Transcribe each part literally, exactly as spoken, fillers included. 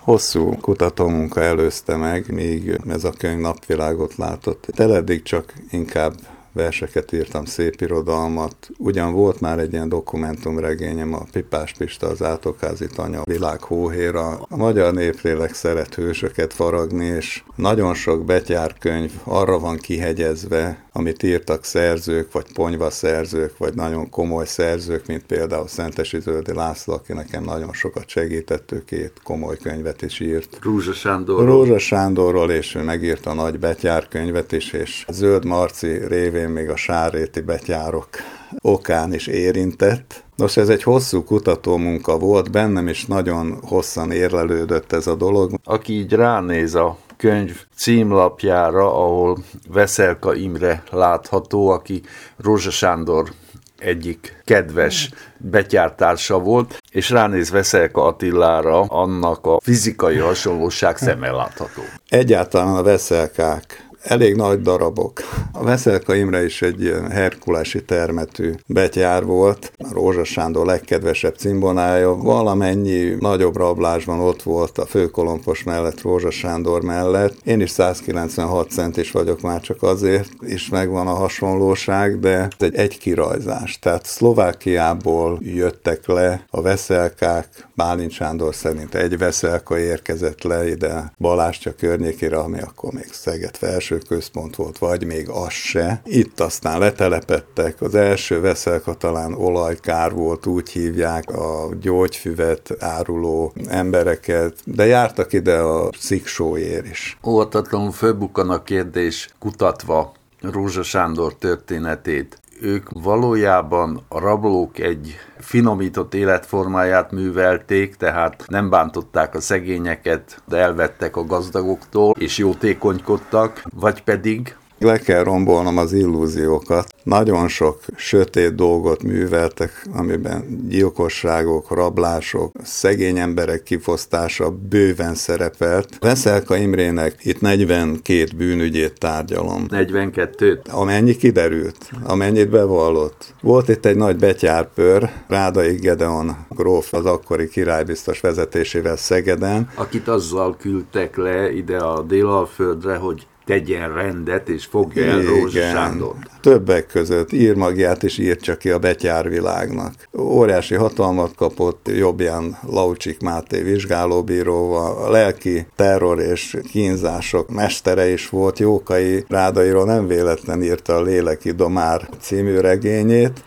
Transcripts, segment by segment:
Hosszú kutatómunka előzte meg, míg ez a könyv napvilágot látott. De eddig csak inkább verseket írtam, szép irodalmat. Ugyan volt már egy ilyen dokumentumregényem, a Pipás Pista, az Átokházi Tanya, Világ hóhéra. A magyar néplélek szeret hősöket faragni, és nagyon sok betyárkönyv arra van kihegyezve, amit írtak szerzők, vagy ponyva szerzők, vagy nagyon komoly szerzők, mint például Szentesi Zöldi László, aki nekem nagyon sokat segített, ő két komoly könyvet is írt. Rózsa Sándorról. Rózsa Sándorról, és ő megírta a nagy betyárkönyvet is, és Zöld Marci révén még a sárréti betyárok okán is érintett. Nos, ez egy hosszú kutatómunka volt, bennem is nagyon hosszan érlelődött ez a dolog. Aki így ránéz a könyv címlapjára, ahol Veszelka Imre látható, aki Rózsa Sándor egyik kedves betyártársa volt, és ránéz Veszelka Attilára, annak a fizikai hasonlóság szemmel látható. Egyáltalán a veszelkák elég nagy darabok. A Veszelka Imre is egy herkulesi termetű betyár volt. A Rózsa Sándor legkedvesebb cimbonája. Valamennyi nagyobb rablásban ott volt a Főkolompos mellett, Rózsa Sándor mellett. Én is száz kilencvenhat centis vagyok már, csak azért is megvan a hasonlóság, de ez egy egykirajzás. Tehát Szlovákiából jöttek le a veszelkák. Bálint Sándor szerint egy veszelka érkezett le ide Balázscsa környékére, ami akkor még Szeged felső központ volt, vagy még az se. Itt aztán letelepedtek, az első veszelka talán olajkár volt, úgy hívják, a gyógyfüvet áruló embereket, de jártak ide a sziksóér is. Óvatatlanul fölbukkan a kérdés, kutatva Rózsa Sándor történetét. Ők valójában a rablók egy finomított életformáját művelték, tehát nem bántották a szegényeket, de elvettek a gazdagoktól, és jótékonykodtak, vagy pedig le kell rombolnom az illúziókat. Nagyon sok sötét dolgot műveltek, amiben gyilkosságok, rablások, szegény emberek kifosztása bőven szerepelt. Veszelka Imrének itt negyvenkét bűnügyét tárgyalom. negyvenkettőt? Amennyi kiderült, amennyit bevallott. Volt itt egy nagy betyárpör, Rádai Gedeon gróf, az akkori királybiztos vezetésével Szegeden. Akit azzal küldtek le ide a Délalföldre, hogy tegyen rendet, és fogja el Rózsa Sándort. Többek között írmagját is írtsa ki a betyárvilágnak. Óriási hatalmat kapott, jobbján Laucsik Máté vizsgálóbíróval, a lelki terror és kínzások mestere is volt. Jókai Rádairól nem véletlen írta a Léleki Domár című regényét.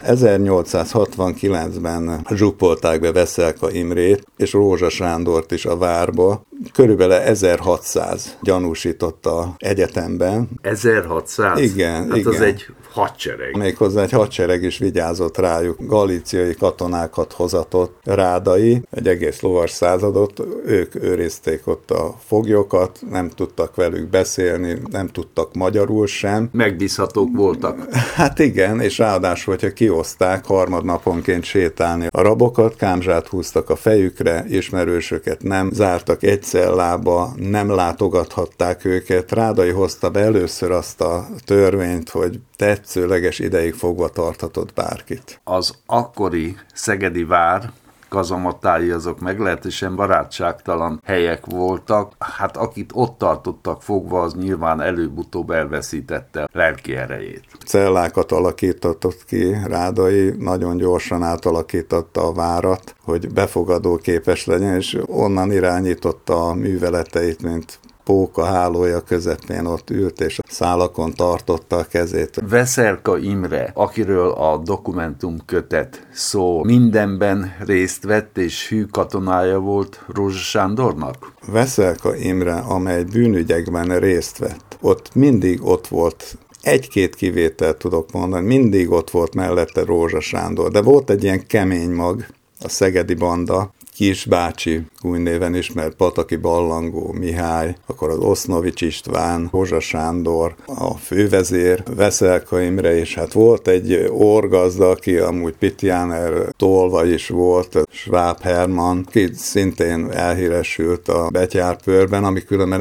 ezernyolcszázhatvankilencben zsupolták be Veszelka Imrét és Rózsa Sándort is a várba. Körülbelül ezerhatszáz gyanúsította egyetemben. ezerhatszáz? Igen, hát igen. Az egy hadsereg. Méghozzá egy hadsereg is vigyázott rájuk. Galíciai katonákat hozatott Rádai, egy egész lovas századot, ők őrizték ott a foglyokat, nem tudtak velük beszélni, nem tudtak magyarul sem. Megbízhatók voltak. Hát igen, és ráadásul, hogyha kioszták harmadnaponként sétálni a rabokat, kámzsát húztak a fejükre, ismerősöket nem zártak egy cellába, nem látogathatták őket. Rádai hozta be először azt a törvényt, hogy tetszőleges ideig fogva tarthatott bárkit. Az akkori szegedi vár kazamatái azok meglehetősen barátságtalan helyek voltak. Hát akit ott tartottak fogva, az nyilván előbb-utóbb elveszítette lelki erejét. Cellákat alakított ki Rádai, nagyon gyorsan átalakította a várat, hogy befogadóképes legyen, és onnan irányította a műveleteit, mint póka hálója közepén ott ült, és a szálakon tartotta a kezét. Veszelka Imre, akiről a dokumentumkötet szól, mindenben részt vett, és hű katonája volt Rózsa Sándornak? Veszelka Imre, amely bűnügyekben részt vett, ott mindig ott volt. Egy-két kivételt tudok mondani, mindig ott volt mellette Rózsa Sándor, de volt egy ilyen kemény mag, a szegedi banda, Kisbácsi, új néven ismert, Pataki Ballangó Mihály, akkor az Osznovics István, Rózsa Sándor, a fővezér, Veszelka Imre, és hát volt egy orgazda, aki amúgy Pitjáner tolva is volt, Schwab Hermann, ki szintén elhíresült a betyárpőrben, ami különben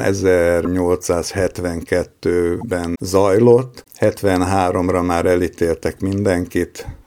ezernyolcszázhetvenkettőben zajlott, hetvenháromra már elítéltek mindenkit,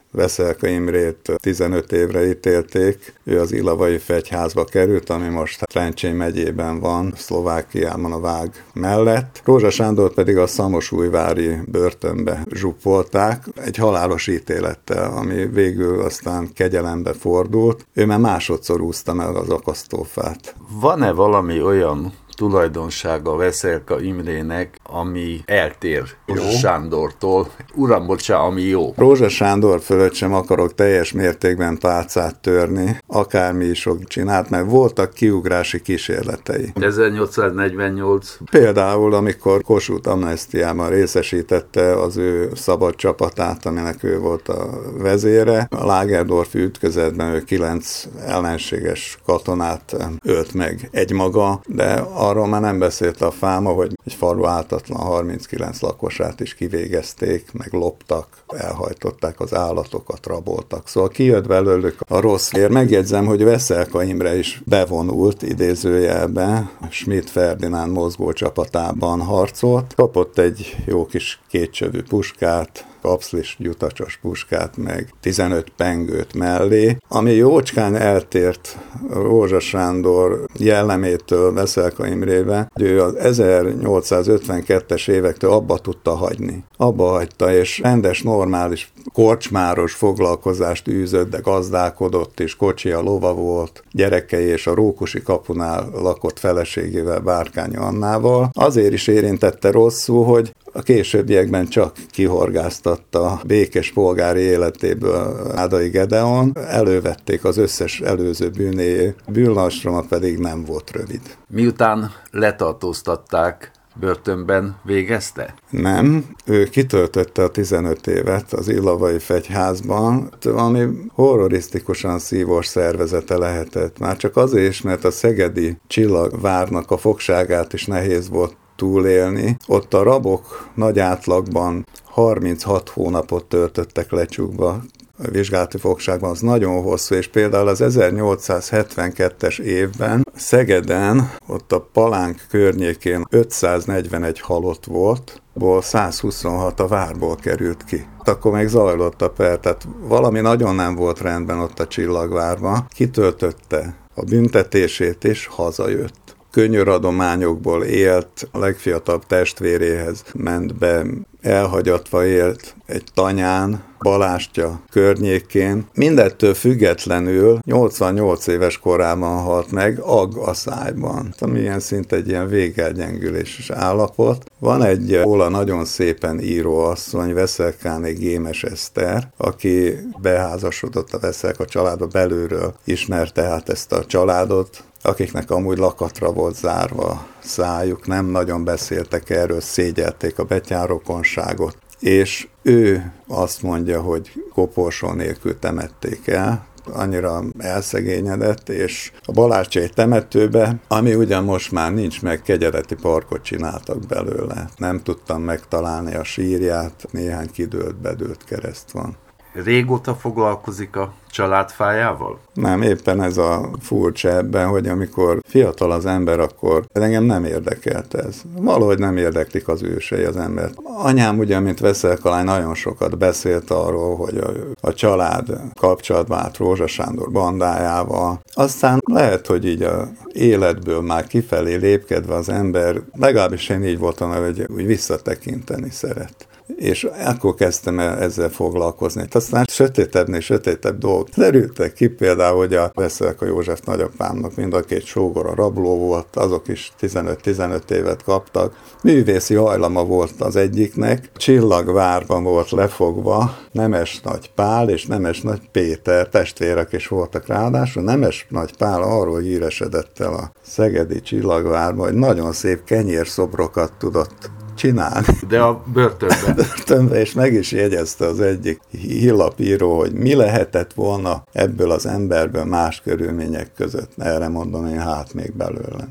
Veszelka Imrét tizenöt évre ítélték, ő az Illavai Fegyházba került, ami most Trencsén megyében van, Szlovákiában a Vág mellett. Rózsa Sándor pedig a szamosújvári börtönbe zsupolták egy halálos ítélettel, ami végül aztán kegyelembe fordult. Ő már másodszor úszta meg az akasztófát. Van-e valami olyan tulajdonsága Veszelka Imrének, ami eltér Rózsa Sándortól? Uram, bocsá, ami jó. Rózsa Sándor fölött sem akarok teljes mértékben pálcát törni, akármi is sok csinált, mert voltak kiugrási kísérletei. ezernyolcszáznegyvennyolc. Például, amikor Kossuth amnesztiában részesítette az ő szabad csapatát, aminek ő volt a vezére. A Lágerdorfi ütközetben ő kilenc ellenséges katonát ölt meg egymaga, de arról már nem beszélt a fáma, hogy egy falu ártatlan harminckilenc lakosát is kivégezték, meg loptak, elhajtották az állatokat, raboltak. Szóval kijött belőlük a rossz vér. Megjegyzem, hogy Veszelka Imre is bevonult idézőjelbe, Schmidt Ferdinánd mozgó csapatában harcolt, kapott egy jó kis kétcsövű puskát, kapszlis gyutacsos puskát, meg tizenöt pengőt mellé, ami jócskán eltért Rózsa Sándor jellemétől Veszelka Imrébe, hogy ő az ezernyolcszázötvenkettes évektől abba tudta hagyni. Abba hagyta, és rendes, normális, korcsmáros foglalkozást űzött, de gazdálkodott, és kocsia, lova volt, gyerekei és a Rókusi kapunál lakott feleségével, Bárkány Annával. Azért is érintette rosszul, hogy a későbbiekben csak kihorgáztatta békés polgári életéből Ádai Gedeon, elővették az összes előző bűnéjét, bűnlastroma pedig nem volt rövid. Miután letartóztatták, börtönben végezte? Nem, ő kitöltötte a tizenöt évet az Illavai Fegyházban, ami horrorisztikusan szívós szervezete lehetett. Már csak azért is, mert a szegedi Csillagvárnak a fogságát is nehéz volt túlélni. Ott a rabok nagy átlagban harminchat hónapot töltöttek lecsukba. A vizsgálati fogságban az nagyon hosszú, és például az ezernyolcszázhetvenkettes évben Szegeden, ott a Palánk környékén ötszáznegyvenegy halott volt, ból százhuszonhat a várból került ki. Akkor még zajlott a per, tehát valami nagyon nem volt rendben ott a Csillagvárban. Kitöltötte a büntetését, és hazajött. Könnyűradományokból élt, a legfiatalabb testvéréhez ment be, elhagyatva élt egy tanyán, Balástya környékén. Mindettől függetlenül nyolcvannyolc éves korában halt meg, agg a szájban, ami ilyen szinte egy ilyen végelgyengüléses állapot. Van egy róla nagyon szépen író asszony, Veszelkáné Gémes Eszter, aki beházasodott a Veszelka családba, belülről ismerte hát ezt a családot, akiknek amúgy lakatra volt zárva szájuk, nem nagyon beszéltek erről, szégyelték a betyárrokonságot. És ő azt mondja, hogy koporsó nélkül temették el, annyira elszegényedett, és a Balázscséi temetőbe, ami ugyan most már nincs meg, kegyeleti parkot csináltak belőle. Nem tudtam megtalálni a sírját, néhány kidőlt, bedőlt kereszt van. Régóta foglalkozik a családfájával? Nem, éppen ez a furcsa ebben, hogy amikor fiatal az ember, akkor engem nem érdekelt ez. Valahogy nem érdeklik az ősei az embert. Anyám ugye, mint Veszelka lány, nagyon sokat beszélt arról, hogy a, a család kapcsolatban állt Rózsa Sándor bandájával. Aztán lehet, hogy így a életből már kifelé lépkedve az ember, legalábbis én így voltam, hogy úgy visszatekinteni szeret. És akkor kezdtem el ezzel foglalkozni. Aztán sötétebbnél sötétebb dolgok derültek ki, például, hogy a Veszelka József nagyapámnak mind a két sógora rabló volt, azok is tizenöt-tizenöt évet kaptak. Művészi hajlama volt az egyiknek, Csillagvárban volt lefogva Nemes Nagy Pál és Nemes Nagy Péter, testvérek is voltak ráadásul. Nemes Nagy Pál arról híresedett el a szegedi Csillagvárban, hogy nagyon szép kenyérszobrokat tudott csinálni. De a börtönben. börtönben, és meg is jegyezte az egyik hírlapíró, hogy mi lehetett volna ebből az emberből más körülmények között. Erre mondom én, hát még belőle.